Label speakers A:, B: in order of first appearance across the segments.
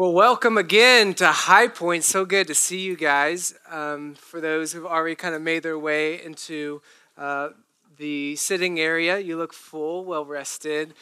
A: Well, welcome again to High Point. So good to see you guys. For those who've already kind of made their way into the sitting area, you look full, well rested.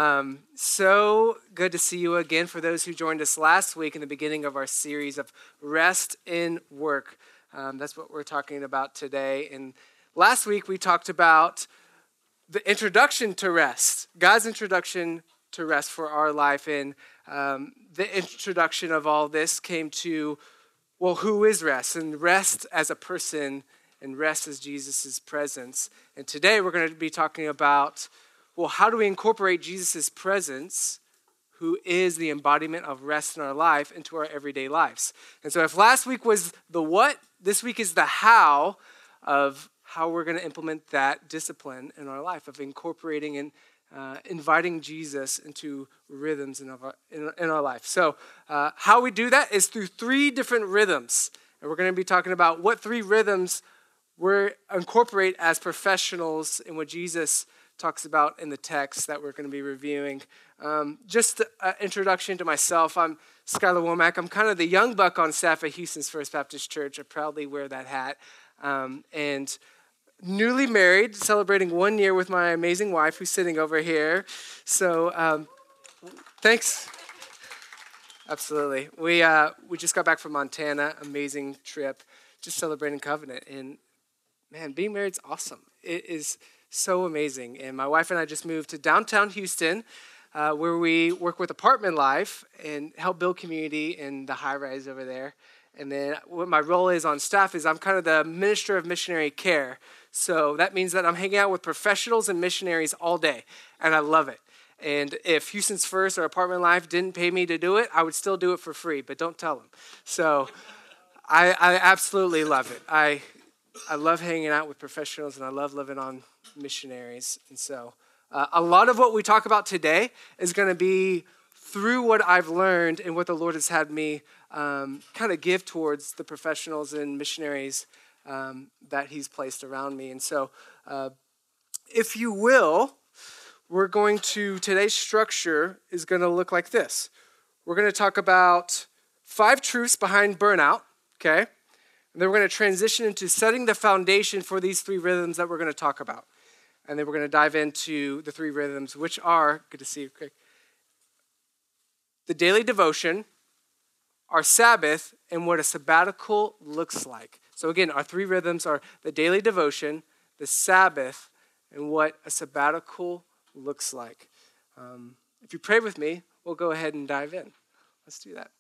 A: So good to see you again. For those who joined us last week in the beginning of our series of Rest in Work, that's what we're talking about today. And last week we talked about the introduction to rest, God's introduction to rest for our life. And the introduction of all this came to, well, who is rest? And rest as a person and rest as Jesus' presence. And today we're going to be talking about, well, how do we incorporate Jesus' presence, who is the embodiment of rest in our life, into our everyday lives? And so if last week was the what, this week is the how of how we're going to implement that discipline in our life of incorporating and inviting Jesus into rhythms in our life. So how we do that is through three different rhythms. And we're going to be talking about what three rhythms we incorporate as professionals in what Jesus talks about in the text that we're going to be reviewing. Just an introduction to myself. I'm Skylar Womack. I'm kind of the young buck on staff at Houston's First Baptist Church. I proudly wear that hat. And newly married, celebrating 1 year with my amazing wife who's sitting over here. So thanks. Absolutely. We just got back from Montana, amazing trip, just celebrating covenant. And man, being married is awesome. It is so amazing. And my wife and I just moved to downtown Houston, where we work with Apartment Life and help build community in the high rise over there. And then what my role is on staff is I'm kind of the minister of missionary care. So that means that I'm hanging out with professionals and missionaries all day, and I love it. And if Houston's First or Apartment Life didn't pay me to do it, I would still do it for free, but don't tell them. So I absolutely love it. I love hanging out with professionals, and I love living on missionaries. And so a lot of what we talk about today is going to be through what I've learned and what the Lord has had me kind of give towards the professionals and missionaries that he's placed around me. And so if you will, today's structure is going to look like this. We're going to talk about 5 truths behind burnout, okay? And then we're going to transition into setting the foundation for these 3 rhythms that we're going to talk about. And then we're going to dive into the 3 rhythms, which are, good to see you, Craig, the daily devotion, our Sabbath, and what a sabbatical looks like. So again, our 3 rhythms are the daily devotion, the Sabbath, and what a sabbatical looks like. If you pray with me, we'll go ahead and dive in. Let's do that.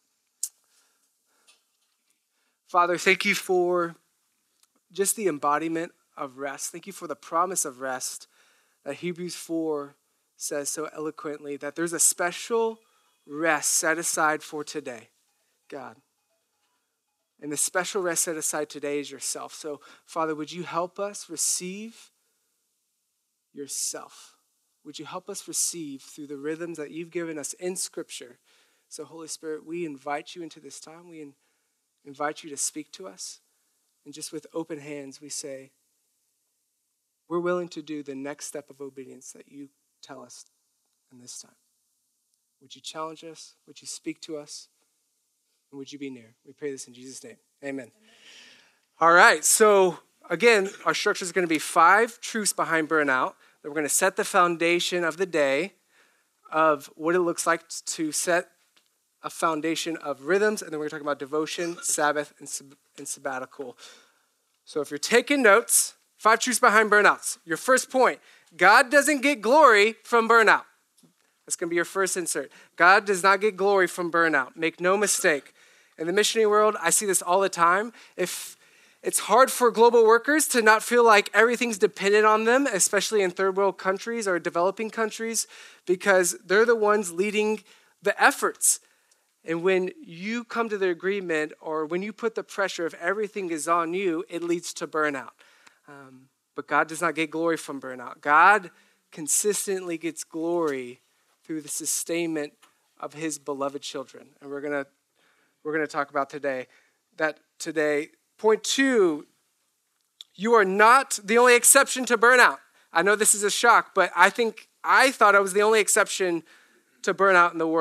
A: Father, thank you for just the embodiment of rest. Thank you for the promise of rest that Hebrews 4 says so eloquently, that there's a special rest set aside for today, God. And the special rest set aside today is yourself. So, Father, would you help us receive yourself? Would you help us receive through the rhythms that you've given us in Scripture? So, Holy Spirit, we invite you into this time. We invite you to speak to us. And just with open hands, we say, we're willing to do the next step of obedience that you tell us in this time. Would you challenge us? Would you speak to us? And would you be near? We pray this in Jesus' name. Amen. All right. So again, our structure is going to be 5 truths behind burnout. That we're going to set the foundation of the day of what it looks like to set a foundation of rhythms. And then we're going to talk about devotion, Sabbath, and sabbatical. So if you're taking notes, 5 truths behind burnouts. Your first point, God doesn't get glory from burnout. That's going to be your first insert. God does not get glory from burnout. Make no mistake. In the missionary world, I see this all the time. If it's hard for global workers to not feel like everything's dependent on them, especially in third world countries or developing countries, because they're the ones leading the efforts. And when you come to the agreement or when you put the pressure, if everything is on you, it leads to burnout. But God does not get glory from burnout. God consistently gets glory through the sustainment of his beloved children. And we're gonna talk about today. Point 2, you are not the only exception to burnout. I know this is a shock, but I thought I was the only exception to burnout in the world.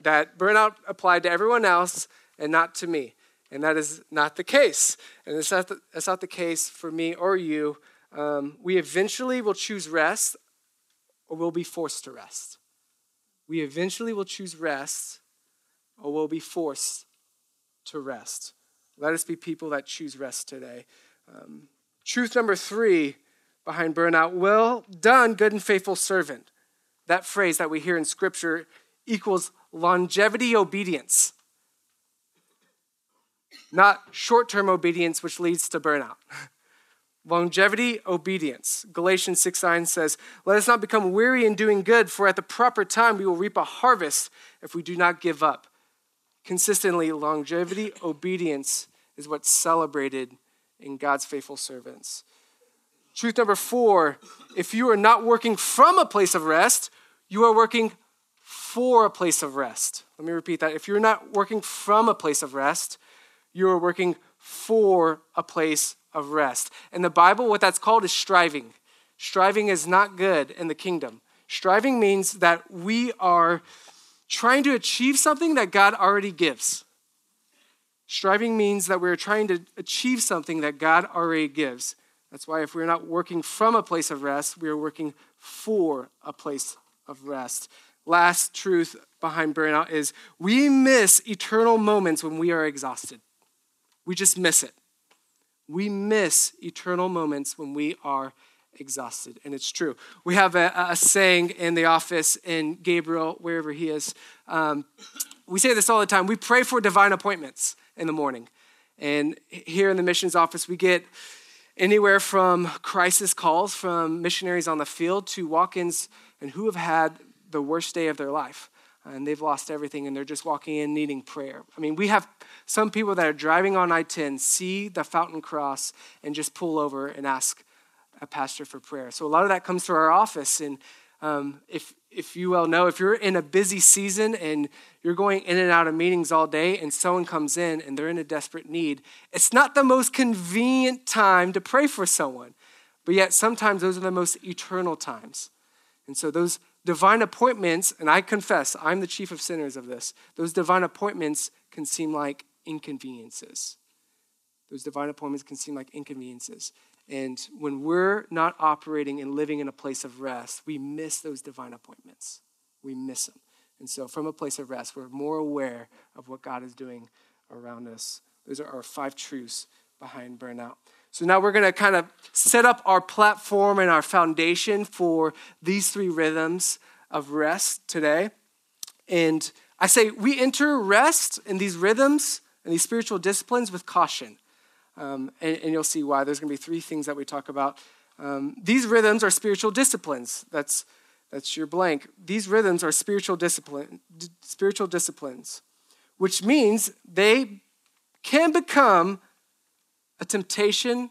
A: that burnout applied to everyone else and not to me. And that is not the case. And that's not the case for me or you. We eventually will choose rest or we'll be forced to rest. We eventually will choose rest or we'll be forced to rest. Let us be people that choose rest today. Truth number 3 behind burnout: well done, good and faithful servant. That phrase that we hear in Scripture equals longevity obedience, not short-term obedience, which leads to burnout. Longevity obedience. Galatians 6:9 says, let us not become weary in doing good, for at the proper time we will reap a harvest if we do not give up. Consistently, longevity obedience is what's celebrated in God's faithful servants. Truth number 4, if you are not working from a place of rest, you are working for a place of rest. Let me repeat that. If you're not working from a place of rest, you are working for a place of rest. In the Bible, what that's called is striving. Striving is not good in the kingdom. Striving means that we are trying to achieve something that God already gives. Striving means that we're trying to achieve something that God already gives. That's why if we're not working from a place of rest, we are working for a place of rest. Last truth behind burnout is we miss eternal moments when we are exhausted. We just miss it. We miss eternal moments when we are exhausted, and it's true. We have a saying in the office, in Gabriel, wherever he is. We say this all the time. We pray for divine appointments in the morning. And here in the missions office, we get anywhere from crisis calls from missionaries on the field to walk-ins and who have had the worst day of their life. And they've lost everything and they're just walking in needing prayer. I mean, we have some people that are driving on I-10, see the Fountain Cross, and just pull over and ask a pastor for prayer. So a lot of that comes to our office. And if you well know, if you're in a busy season and you're going in and out of meetings all day and someone comes in and they're in a desperate need, it's not the most convenient time to pray for someone. But yet sometimes those are the most eternal times. And so those divine appointments, and I confess, I'm the chief of sinners of this, those divine appointments can seem like inconveniences. Those divine appointments can seem like inconveniences. And when we're not operating and living in a place of rest, we miss those divine appointments. We miss them. And so from a place of rest, we're more aware of what God is doing around us. Those are our 5 truths behind burnout. So now we're going to kind of set up our platform and our foundation for these 3 rhythms of rest today. And I say we enter rest in these rhythms and these spiritual disciplines with caution. And you'll see why. There's going to be 3 things that we talk about. These rhythms are spiritual disciplines. That's your blank. These rhythms are spiritual disciplines, which means they can become a temptation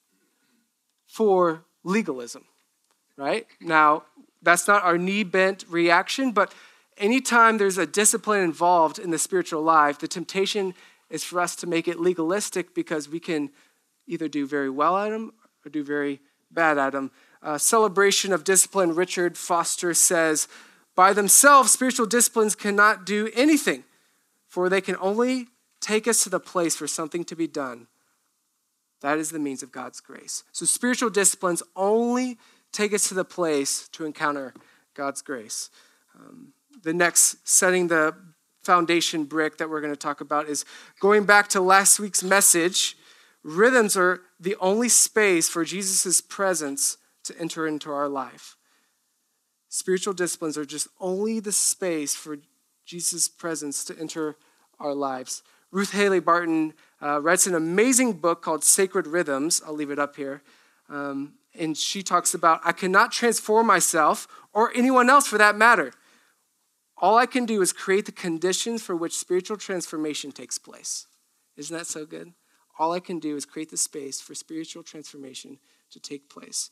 A: for legalism, right? Now, that's not our knee-bent reaction, but anytime there's a discipline involved in the spiritual life, the temptation is for us to make it legalistic because we can either do very well at them or do very bad at them. Celebration of Discipline, Richard Foster says, by themselves, spiritual disciplines cannot do anything, for they can only take us to the place for something to be done. That is the means of God's grace. So spiritual disciplines only take us to the place to encounter God's grace. The next, setting the foundation brick that we're going to talk about, is going back to last week's message. Rhythms are the only space for Jesus' presence to enter into our life. Spiritual disciplines are just only the space for Jesus' presence to enter our lives. Ruth Haley Barton writes an amazing book called Sacred Rhythms. I'll leave it up here. And she talks about, I cannot transform myself or anyone else for that matter. All I can do is create the conditions for which spiritual transformation takes place. Isn't that so good? All I can do is create the space for spiritual transformation to take place.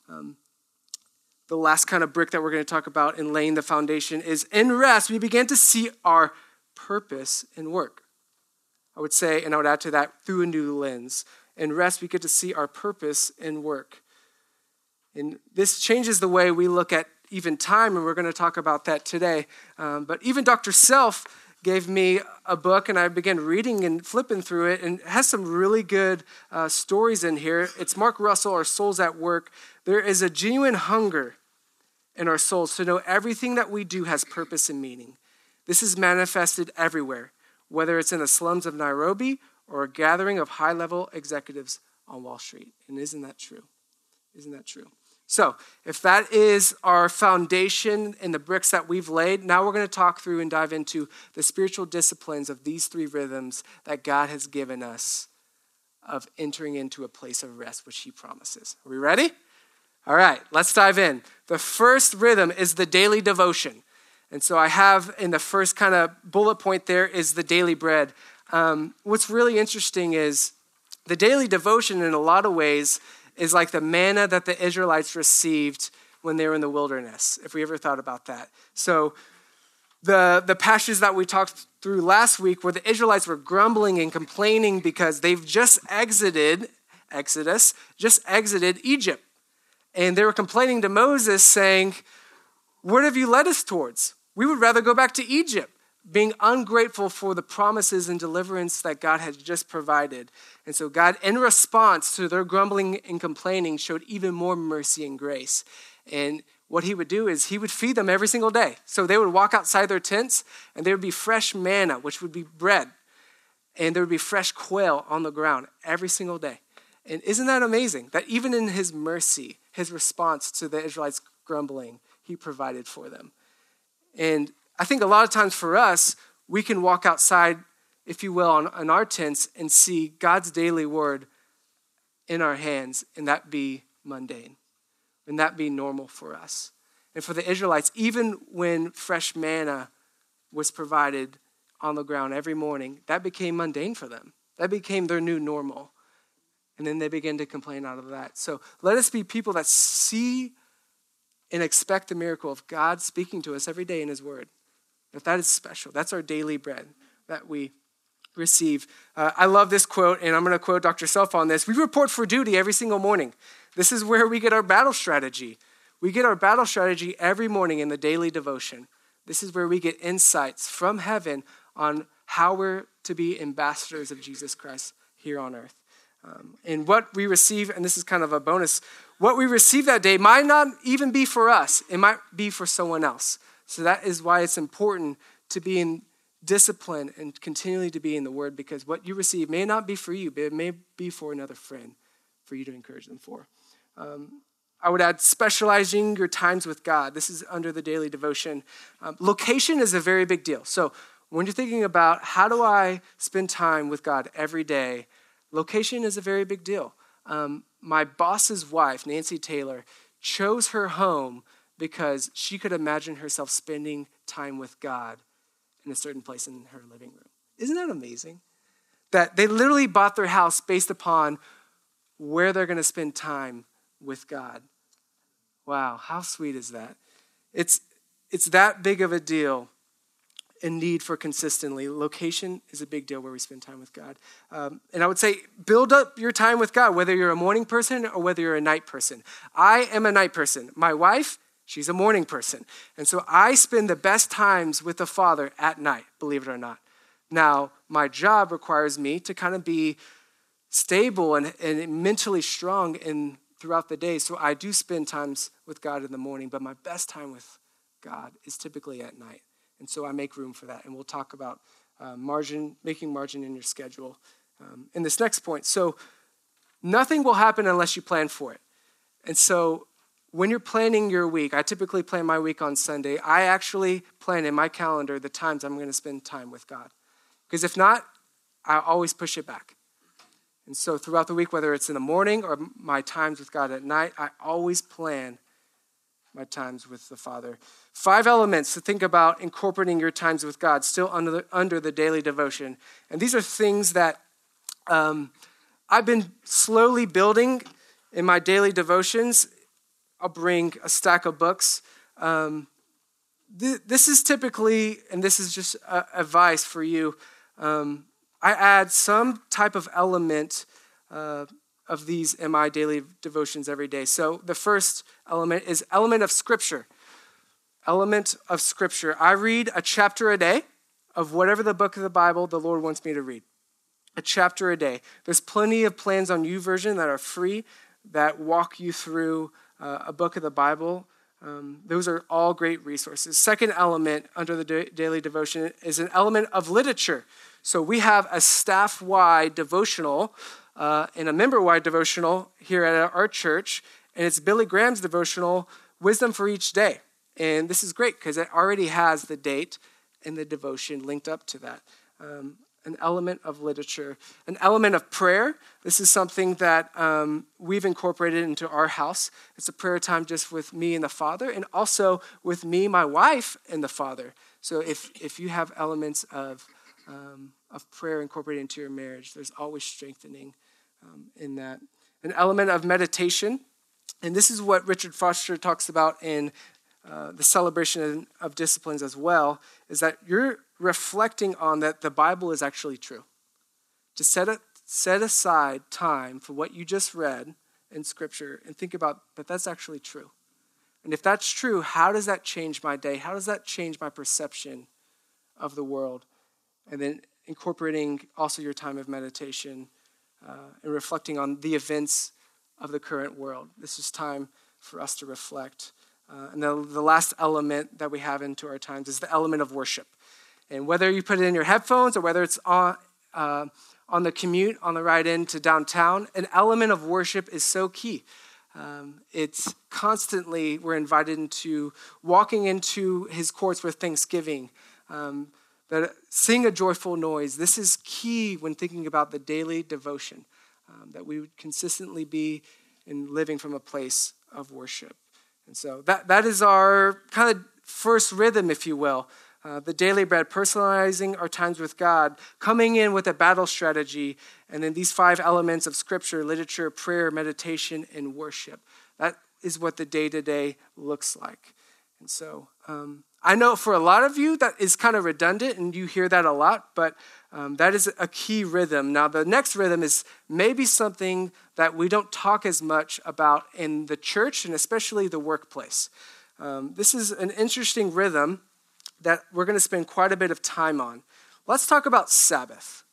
A: The last kind of brick that we're going to talk about in laying the foundation is in rest, we begin to see our purpose in work. I would say, and I would add to that, through a new lens. In rest, we get to see our purpose in work. And this changes the way we look at even time, and we're going to talk about that today. But even Dr. Self gave me a book, and I began reading and flipping through it, and it has some really good stories in here. It's Mark Russell, Our Souls at Work. There is a genuine hunger in our souls to know everything that we do has purpose and meaning. This is manifested everywhere, whether it's in the slums of Nairobi or a gathering of high-level executives on Wall Street. And isn't that true? Isn't that true? So if that is our foundation and the bricks that we've laid, now we're going to talk through and dive into the spiritual disciplines of these three rhythms that God has given us of entering into a place of rest, which he promises. Are we ready? All right, let's dive in. The first rhythm is the daily devotion. And so I have in the first kind of bullet point there is the daily bread. What's really interesting is the daily devotion in a lot of ways is like the manna that the Israelites received when they were in the wilderness, if we ever thought about that. So the passages that we talked through last week where the Israelites were grumbling and complaining because they've just exited Egypt. And they were complaining to Moses saying, "What have you led us towards? We would rather go back to Egypt," being ungrateful for the promises and deliverance that God had just provided. And so God, in response to their grumbling and complaining, showed even more mercy and grace. And what he would do is he would feed them every single day. So they would walk outside their tents, and there would be fresh manna, which would be bread. And there would be fresh quail on the ground every single day. And isn't that amazing? That even in his mercy, his response to the Israelites grumbling, he provided for them. And I think a lot of times for us, we can walk outside, if you will, on our tents and see God's daily word in our hands, and that be mundane, and that be normal for us. And for the Israelites, even when fresh manna was provided on the ground every morning, that became mundane for them. That became their new normal. And then they begin to complain out of that. So let us be people that see and expect the miracle of God speaking to us every day in his word. That is special. That's our daily bread that we receive. I love this quote, and I'm going to quote Dr. Self on this. We report for duty every single morning. This is where we get our battle strategy. We get our battle strategy every morning in the daily devotion. This is where we get insights from heaven on how we're to be ambassadors of Jesus Christ here on earth. And what we receive, and this is kind of a bonus, what we receive that day might not even be for us. It might be for someone else. So that is why it's important to be in discipline and continually to be in the word, because what you receive may not be for you, but it may be for another friend for you to encourage them for. I would add specializing your times with God. This is under the daily devotion. Location is a very big deal. So when you're thinking about how do I spend time with God every day, location is a very big deal. My boss's wife, Nancy Taylor, chose her home because she could imagine herself spending time with God in a certain place in her living room. Isn't that amazing? That they literally bought their house based upon where they're going to spend time with God. Wow, how sweet is that? It's that big of a deal in need for consistently. Location is a big deal where we spend time with God. And I would say build up your time with God, whether you're a morning person or whether you're a night person. I am a night person. My wife, she's a morning person. And so I spend the best times with the Father at night, believe it or not. Now, my job requires me to kind of be stable and mentally strong throughout the day. So I do spend times with God in the morning, but my best time with God is typically at night. And so I make room for that. And we'll talk about making margin in your schedule in this next point. So nothing will happen unless you plan for it. And so when you're planning your week, I typically plan my week on Sunday. I actually plan in my calendar the times I'm going to spend time with God. Because if not, I always push it back. And so throughout the week, whether it's in the morning or my times with God at night, I always plan my times with the Father. 5 elements to think about incorporating your times with God, still under the daily devotion. And these are things that I've been slowly building in my daily devotions. I'll bring a stack of books. This is typically, and this is just advice for you, I add some type of element of these in my daily devotions every day. So the first element is element of Scripture. Element of Scripture. I read a chapter a day of whatever the book of the Bible the Lord wants me to read. A chapter a day. There's plenty of plans on YouVersion that are free that walk you through a book of the Bible. Those are all great resources. Second element under the daily devotion is an element of literature. So we have a staff-wide devotional and a member-wide devotional here at our church, and it's Billy Graham's devotional, Wisdom for Each Day. And this is great because it already has the date and the devotion linked up to that. An element of literature, an element of prayer. This is something that we've incorporated into our house. It's a prayer time just with me and the Father, and also with me, my wife, and the Father. So if you have elements of prayer incorporated into your marriage, there's always strengthening in that. An element of meditation, and this is what Richard Foster talks about in the celebration of disciplines as well, is that you're reflecting on that the Bible is actually true. To set aside time for what you just read in Scripture and think about that that's actually true. And if that's true, how does that change my day? How does that change my perception of the world? And then incorporating also your time of meditation and reflecting on the events of the current world. This is time for us to reflect. And the last element that we have into our times is the element of worship. And whether you put it in your headphones or whether it's on the commute on the ride in to downtown, an element of worship is so key. It's constantly, we're invited into walking into his courts with thanksgiving, that sing a joyful noise. This is key when thinking about the daily devotion, that we would consistently be in living from a place of worship. And so that is our kind of first rhythm, if you will. The daily bread, personalizing our times with God, coming in with a battle strategy, and then these 5 elements of Scripture, literature, prayer, meditation, and worship. That is what the day-to-day looks like. And so I know for a lot of you that is kind of redundant, and you hear that a lot, but that is a key rhythm. Now, the next rhythm is maybe something that we don't talk as much about in the church, and especially the workplace. This is an interesting rhythm that we're going to spend quite a bit of time on. Let's talk about Sabbath.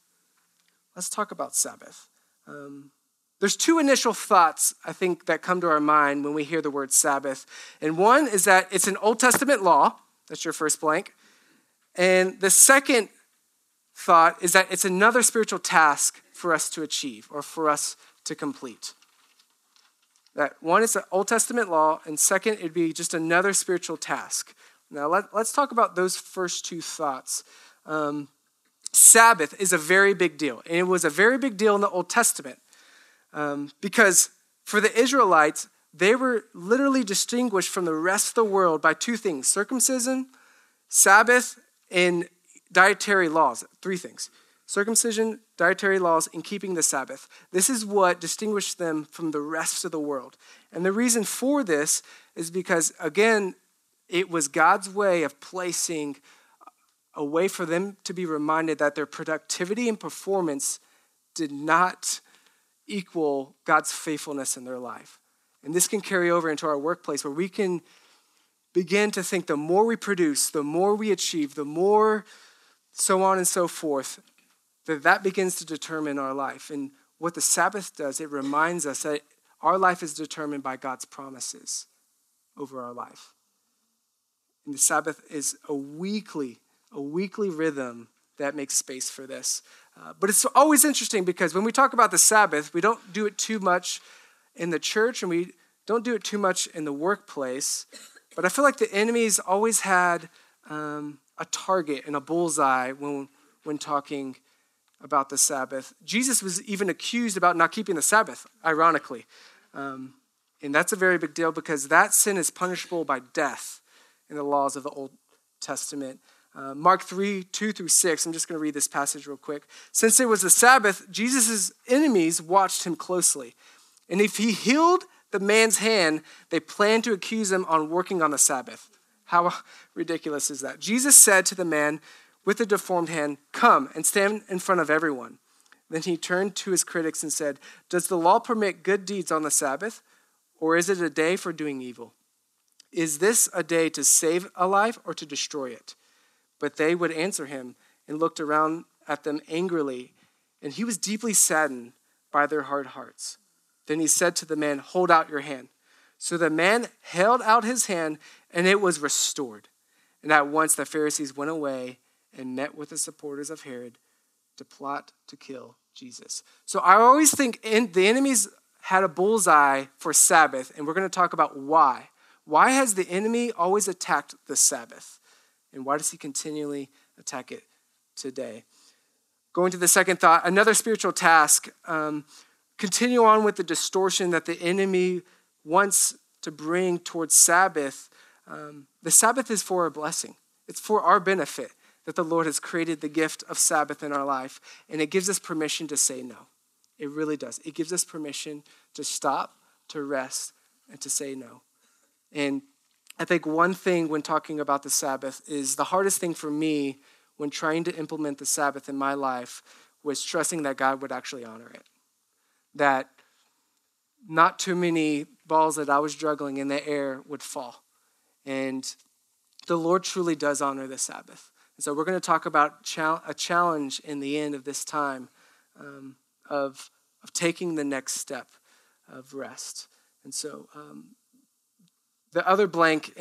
A: There's 2 initial thoughts, I think, that come to our mind when we hear the word Sabbath. And one is that it's an Old Testament law. That's your first blank. And the second thought is that it's another spiritual task for us to achieve or for us to complete. That one is an Old Testament law, and second, it'd be just another spiritual task. Now, let's talk about those first 2 thoughts. Sabbath is a very big deal, and it was a very big deal in the Old Testament because for the Israelites, they were literally distinguished from the rest of the world by 2 things: circumcision, Sabbath, and dietary laws. 3 things: circumcision, dietary laws, and keeping the Sabbath. This is what distinguished them from the rest of the world. And the reason for this is because, again, it was God's way of placing a way for them to be reminded that their productivity and performance did not equal God's faithfulness in their life. And this can carry over into our workplace where we can begin to think the more we produce, the more we achieve, the more so on and so forth, that begins to determine our life. And what the Sabbath does, it reminds us that our life is determined by God's promises over our life. And the Sabbath is a weekly rhythm that makes space for this. But it's always interesting because when we talk about the Sabbath, we don't do it too much in the church and we don't do it too much in the workplace. But I feel like the enemy's always had a target and a bullseye when talking about the Sabbath. Jesus was even accused about not keeping the Sabbath, ironically. And that's a very big deal because that sin is punishable by death in the laws of the Old Testament. Mark 3:2-6, I'm just going to read this passage real quick. Since it was the Sabbath, Jesus' enemies watched him closely. And if he healed the man's hand, they planned to accuse him on working on the Sabbath. How ridiculous is that? Jesus said to the man with the deformed hand, "Come and stand in front of everyone." Then he turned to his critics and said, "Does the law permit good deeds on the Sabbath, or is it a day for doing evil? Is this a day to save a life or to destroy it?" But they would answer him, and looked around at them angrily, and he was deeply saddened by their hard hearts. Then he said to the man, "Hold out your hand." So the man held out his hand, and it was restored. And at once the Pharisees went away and met with the supporters of Herod to plot to kill Jesus. So I always think the enemies had a bullseye for Sabbath, and we're going to talk about why. Why has the enemy always attacked the Sabbath? And why does he continually attack it today? Going to the second thought, another spiritual task, continue on with the distortion that the enemy wants to bring towards Sabbath. The Sabbath is for our blessing. It's for our benefit that the Lord has created the gift of Sabbath in our life, and it gives us permission to say no. It really does. It gives us permission to stop, to rest, and to say no. And I think one thing when talking about the Sabbath is the hardest thing for me when trying to implement the Sabbath in my life was trusting that God would actually honor it. That not too many balls that I was juggling in the air would fall. And the Lord truly does honor the Sabbath. And so we're going to talk about a challenge in the end of this time of taking the next step of rest. And so the other blank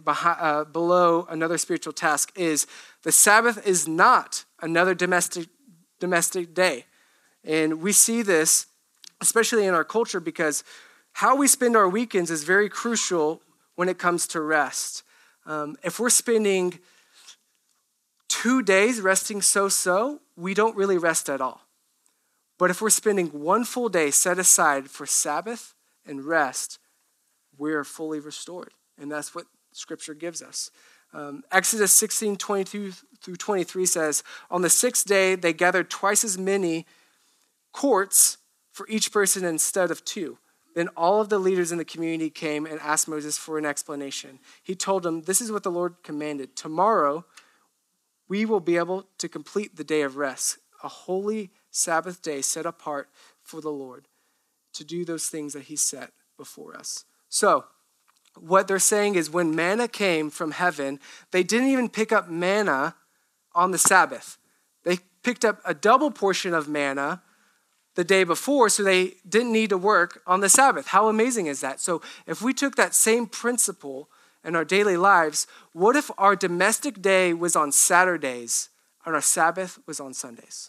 A: below another spiritual task is the Sabbath is not another domestic day. And we see this, especially in our culture, because how we spend our weekends is very crucial when it comes to rest. If we're spending 2 days resting so-so, we don't really rest at all. But if we're spending one full day set aside for Sabbath and rest, we're fully restored. And that's what Scripture gives us. Exodus 16:22 through 23 says, on the sixth day, they gathered twice as many courts for each person instead of 2. Then all of the leaders in the community came and asked Moses for an explanation. He told them, this is what the Lord commanded. Tomorrow, we will be able to complete the day of rest, a holy Sabbath day set apart for the Lord to do those things that he set before us. So what they're saying is when manna came from heaven, they didn't even pick up manna on the Sabbath. They picked up a double portion of manna the day before, so they didn't need to work on the Sabbath. How amazing is that? So if we took that same principle in our daily lives, what if our domestic day was on Saturdays and our Sabbath was on Sundays?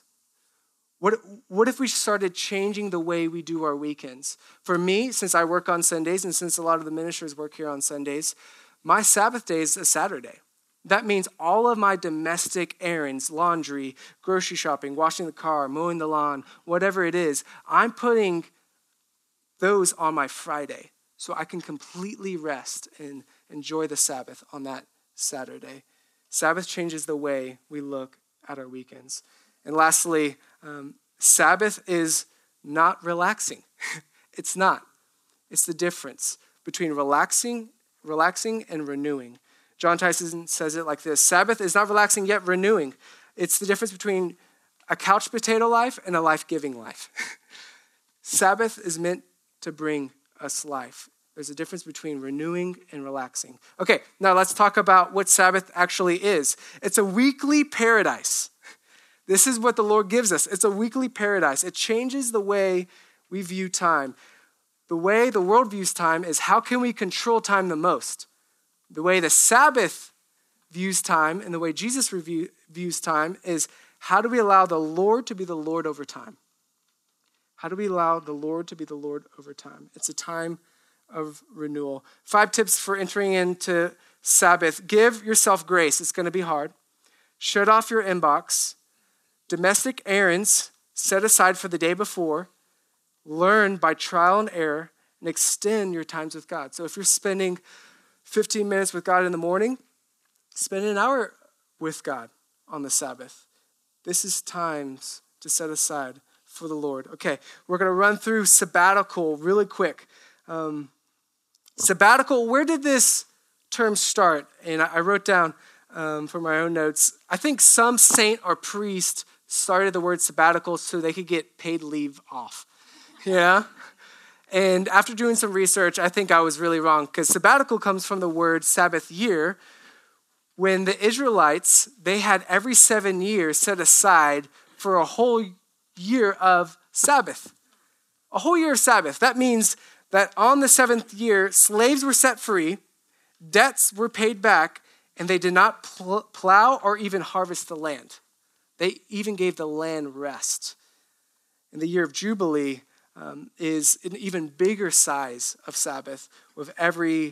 A: What if we started changing the way we do our weekends? For me, since I work on Sundays and since a lot of the ministers work here on Sundays, my Sabbath day is a Saturday. That means all of my domestic errands, laundry, grocery shopping, washing the car, mowing the lawn, whatever it is, I'm putting those on my Friday so I can completely rest and enjoy the Sabbath on that Saturday. Sabbath changes the way we look at our weekends. And lastly, Sabbath is not relaxing. It's not. It's the difference between relaxing and renewing. John Tyson says it like this: Sabbath is not relaxing yet renewing. It's the difference between a couch potato life and a life-giving life. Sabbath is meant to bring us life. There's a difference between renewing and relaxing. Okay, now let's talk about what Sabbath actually is. It's a weekly paradise. This is what the Lord gives us. It's a weekly paradise. It changes the way we view time. The way the world views time is how can we control time the most? The way the Sabbath views time and the way Jesus views time is how do we allow the Lord to be the Lord over time? How do we allow the Lord to be the Lord over time? It's a time of renewal. 5 tips for entering into Sabbath. Give yourself grace. It's going to be hard. Shut off your inbox. Domestic errands set aside for the day before. Learn by trial and error and extend your times with God. So if you're spending 15 minutes with God in the morning, spend an hour with God on the Sabbath. This is times to set aside for the Lord. Okay, we're going to run through sabbatical really quick. Sabbatical, where did this term start? And I wrote down from my own notes, I think some saint or priest started the word sabbatical so they could get paid leave off. Yeah? And after doing some research, I think I was really wrong because sabbatical comes from the word Sabbath year, when the Israelites, they had every 7 years set aside for a whole year of Sabbath. A whole year of Sabbath. That means that on the 7th year, slaves were set free, debts were paid back, and they did not plow or even harvest the land. They even gave the land rest. And the year of Jubilee is an even bigger size of Sabbath, with every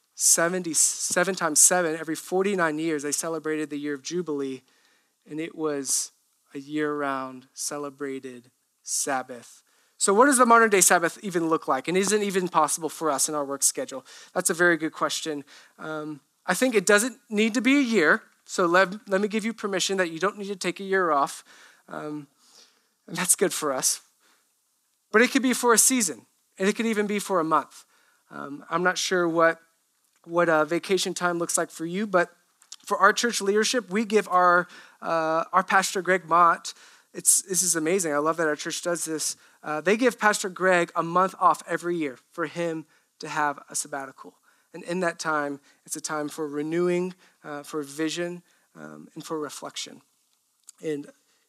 A: 7 times 7, every 49 years, they celebrated the year of Jubilee, and it was a year-round celebrated Sabbath. So what does the modern day Sabbath even look like? And is it even possible for us in our work schedule? That's a very good question. I think it doesn't need to be a year. So let me give you permission that you don't need to take a year off. And that's good for us. But it could be for a season. And it could even be for a month. I'm not sure what vacation time looks like for you, but for our church leadership, we give our pastor, Greg Mott, this is amazing. I love that our church does this. They give Pastor Greg a month off every year for him to have a sabbatical. And in that time, it's a time for renewing, for vision, and for reflection. And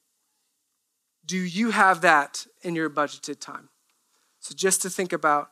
A: do you have that in your budgeted time? So just to think about,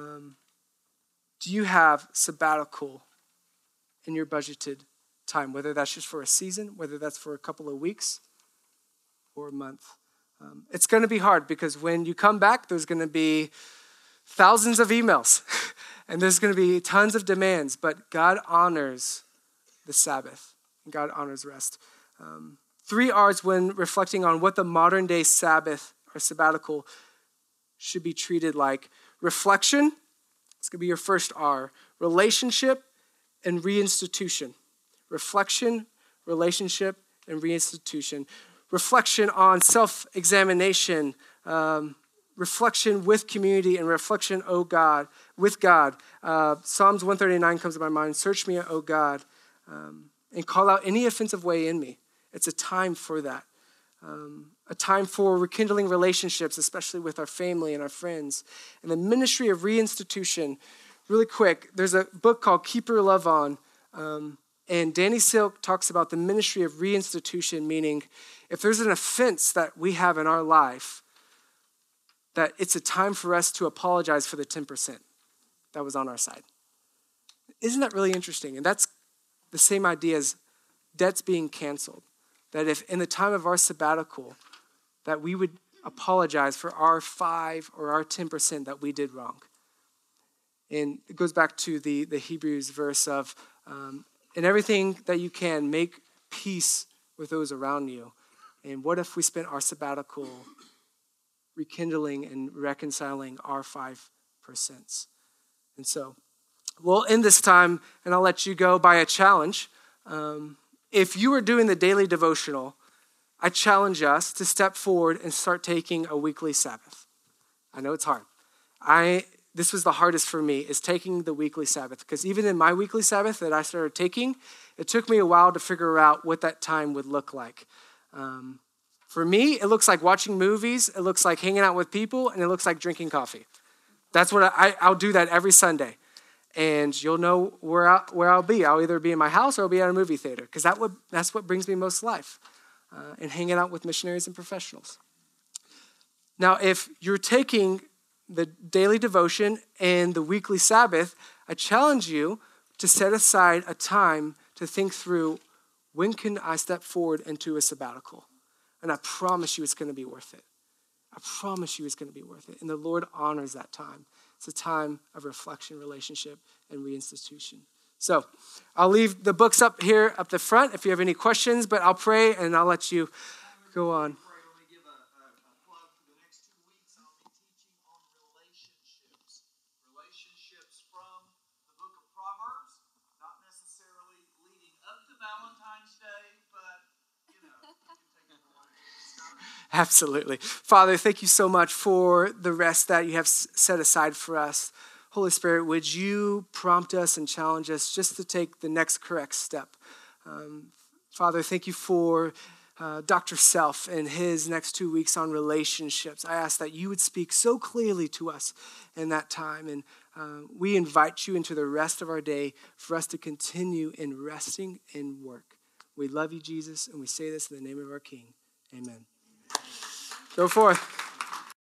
A: do you have sabbatical in your budgeted time? Whether that's just for a season, whether that's for a couple of weeks or a month. It's going to be hard because when you come back, there's going to be thousands of emails and there's going to be tons of demands, but God honors the Sabbath and God honors rest. 3 R's when reflecting on what the modern day Sabbath or sabbatical should be treated like. Reflection, it's going to be your first R. Relationship and reinstitution. Reflection, relationship, and reinstitution. Reflection on self-examination, reflection with community, and reflection, with God. Psalms 139 comes to my mind. Search me, O God, and call out any offensive way in me. It's a time for that. A time for rekindling relationships, especially with our family and our friends. And the ministry of reinstitution, really quick, there's a book called Keep Your Love On, and Danny Silk talks about the ministry of reinstitution, meaning if there's an offense that we have in our life, that it's a time for us to apologize for the 10% that was on our side. Isn't that really interesting? And that's the same idea as debts being canceled. That if in the time of our sabbatical, that we would apologize for our 5 or our 10% that we did wrong. And it goes back to the Hebrews verse of, in everything that you can, make peace with those around you. And what if we spent our sabbatical rekindling and reconciling our 5%? And so we'll end this time, and I'll let you go by a challenge. If you are doing the daily devotional, I challenge us to step forward and start taking a weekly Sabbath. I know it's hard. This was the hardest for me, is taking the weekly Sabbath. Because even in my weekly Sabbath that I started taking, it took me a while to figure out what that time would look like. For me, it looks like watching movies, it looks like hanging out with people, and it looks like drinking coffee. That's what I'll do that every Sunday. And you'll know where I'll be. I'll either be in my house or I'll be at a movie theater, because that's what brings me most life, and hanging out with missionaries and professionals. Now, if you're taking the daily devotion and the weekly Sabbath, I challenge you to set aside a time to think through, when can I step forward into a sabbatical? And I promise you it's going to be worth it. I promise you it's going to be worth it. And the Lord honors that time. It's a time of reflection, relationship, and reinstitution. So I'll leave the books up here up the front if you have any questions, but I'll pray and I'll let you go on. Absolutely. Father, thank you so much for the rest that you have set aside for us. Holy Spirit, would you prompt us and challenge us just to take the next correct step? Father, thank you for Dr. Self in his next 2 weeks on relationships. I ask that you would speak so clearly to us in that time. And we invite you into the rest of our day for us to continue in resting in work. We love you, Jesus, and we say this in the name of our King. Amen. Go forth.